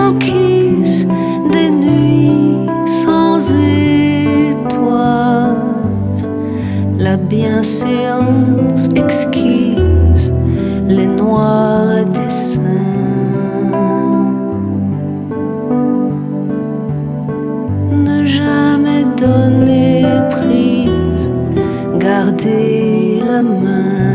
banquise des nuits sans étoiles, la bienséance exquise, les noirs dessins. Ne jamais donner prise, garder la main.